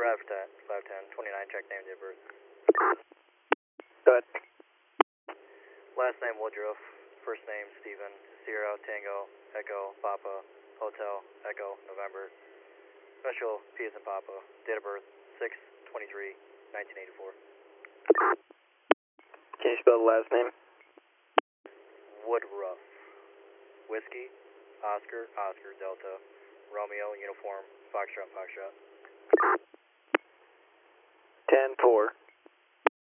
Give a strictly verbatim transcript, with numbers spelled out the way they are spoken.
Bradford five ten, twenty-nine, check name, date of birth. Go ahead. Last name Woodruff, first name Stephen, Sierra, Tango, Echo, Papa, Hotel, Echo, November. Special P as in Papa, date of birth six twenty-three nineteen eighty-four. Can you spell the last name? Woodruff. Whiskey, Oscar, Oscar, Delta, Romeo, Uniform, Foxtrot, Foxtrot. ten four.